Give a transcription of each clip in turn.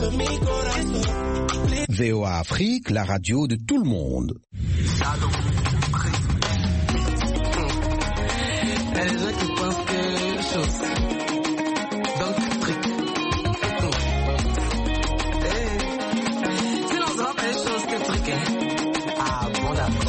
VOA Afrique, la radio de tout le monde. Il y a des gens qui pensent que chose. Donc, trick. Sinon, ça va pas les choses que trick. Ah, bon, d'accord.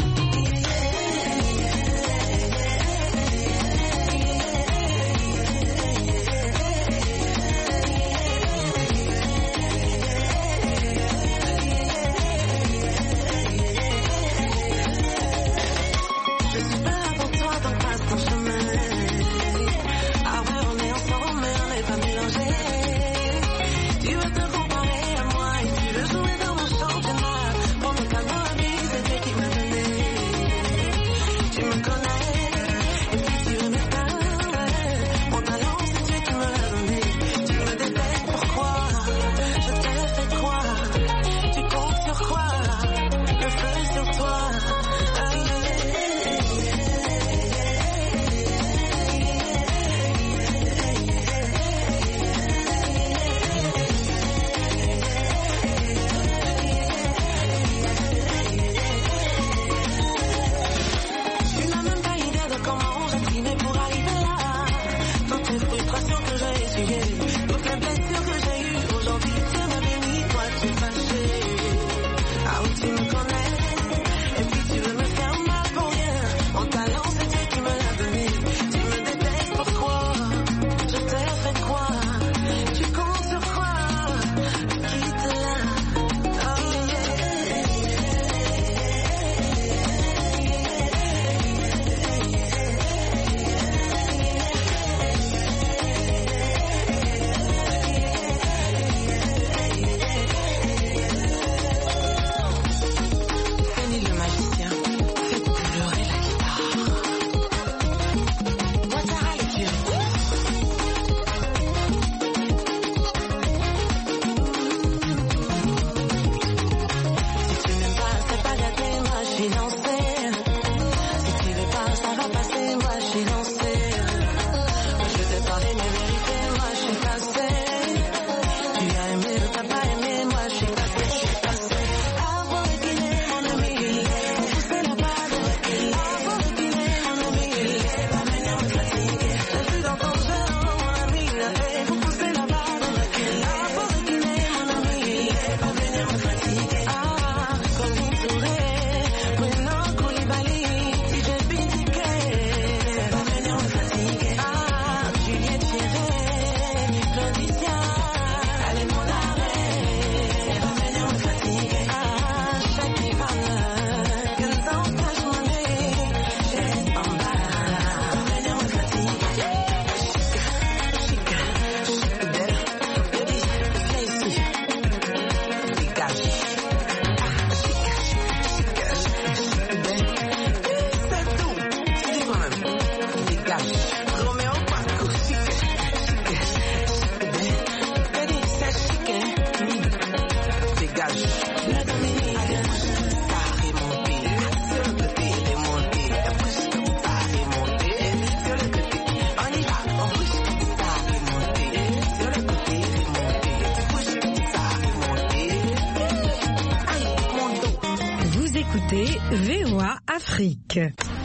VOA Afrique.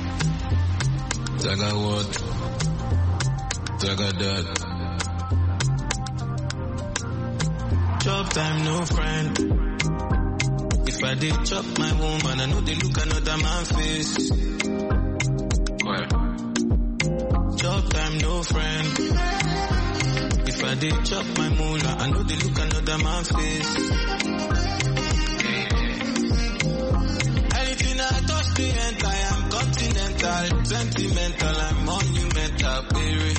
Zaga what? Zaga that. Chop time, no friend. If I did chop my woman, I know they look another man face. Why? Chop time, no friend. If I did chop my moolah, I know they look another man face. I am continental, sentimental, I'm monumental, baby.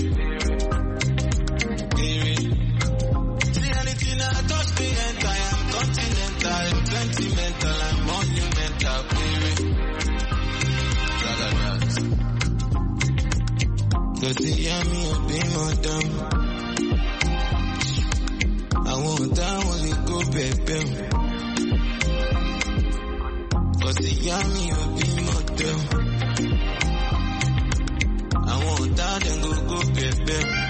See anything I touch the end, I am continental, sentimental, I'm monumental, baby. Cause the yummy will be more dumb. I want that only go baby. Cause the yummy will be more dumb. I want that and go baby.